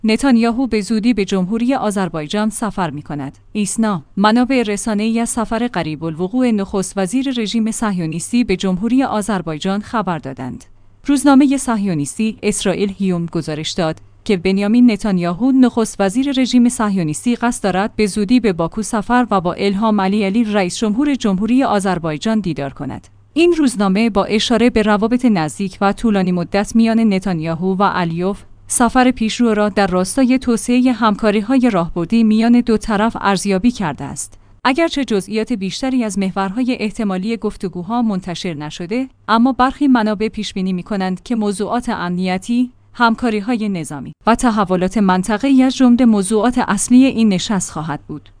نتانیاهو به زودی به جمهوری آذربایجان سفر می‌کند. ایسنا، منابع رسانه‌ای از سفر قریب الوقوع نخست وزیر رژیم صهیونیستی به جمهوری آذربایجان خبر دادند. روزنامه صهیونیستی اسرائیل هیوم گزارش داد که بنیامین نتانیاهو نخست وزیر رژیم صهیونیستی قصد دارد به زودی به باکو سفر و با الهام علیعلی رئیس جمهور جمهوری آذربایجان دیدار کند. این روزنامه با اشاره به روابط نزدیک و طولانی مدت میان نتانیاهو و علیوف، سفر پیشرو را در راستای توسعه همکاری‌های راهبردی میان دو طرف ارزیابی کرده است. اگرچه جزئیات بیشتری از محورهای احتمالی گفتگوها منتشر نشده، اما برخی منابع پیش‌بینی می‌کنند که موضوعات امنیتی، همکاری‌های نظامی و تحولات منطقه‌ای از جمله موضوعات اصلی این نشست خواهد بود.